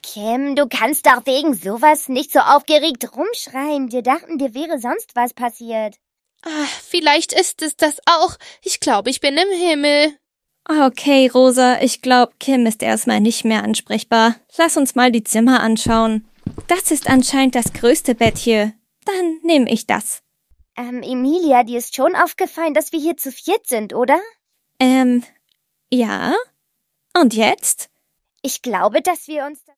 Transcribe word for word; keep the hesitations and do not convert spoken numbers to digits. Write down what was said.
Kim, du kannst doch wegen sowas nicht so aufgeregt rumschreien. Wir dachten, dir wäre sonst was passiert. Ah, vielleicht ist es das auch. Ich glaube, ich bin im Himmel. Okay, Rosa, ich glaube, Kim ist erstmal nicht mehr ansprechbar. Lass uns mal die Zimmer anschauen. Das ist anscheinend das größte Bett hier. Dann nehme ich das. Ähm, Emilia, dir ist schon aufgefallen, dass wir hier zu viert sind, oder? Ähm, ja? Und jetzt? Ich glaube, dass wir uns...